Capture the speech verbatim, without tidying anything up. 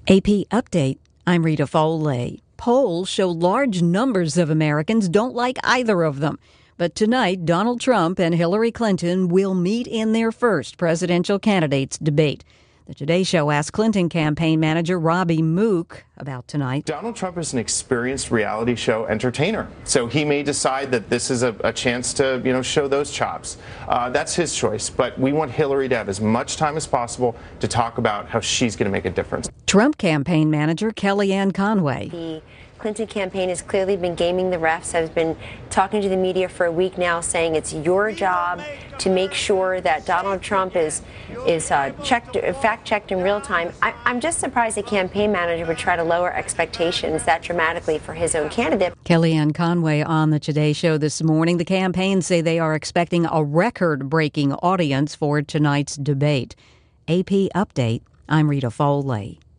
A P Update. I'm Rita Foley. Polls show large numbers of Americans don't like either of them. But tonight, Donald Trump and Hillary Clinton will meet in their first presidential candidates debate. The Today Show asked Clinton campaign manager Robbie Mook about tonight. Donald Trump is an experienced reality show entertainer, so he may decide that this is a, a chance to, you know, show those chops. Uh, that's his choice, but we want Hillary to have as much time as possible to talk about how she's going to make a difference. Trump campaign manager Kellyanne Conway. The Clinton campaign has clearly been gaming the refs. I've been talking to the media for a week now, saying it's your job to make sure that Donald Trump is is uh, checked, fact-checked in real time. I, I'm just surprised a campaign manager would try to lower expectations that dramatically for his own candidate. Kellyanne Conway on the Today Show this morning. The campaign say they are expecting a record-breaking audience for tonight's debate. A P Update. I'm Rita Foley.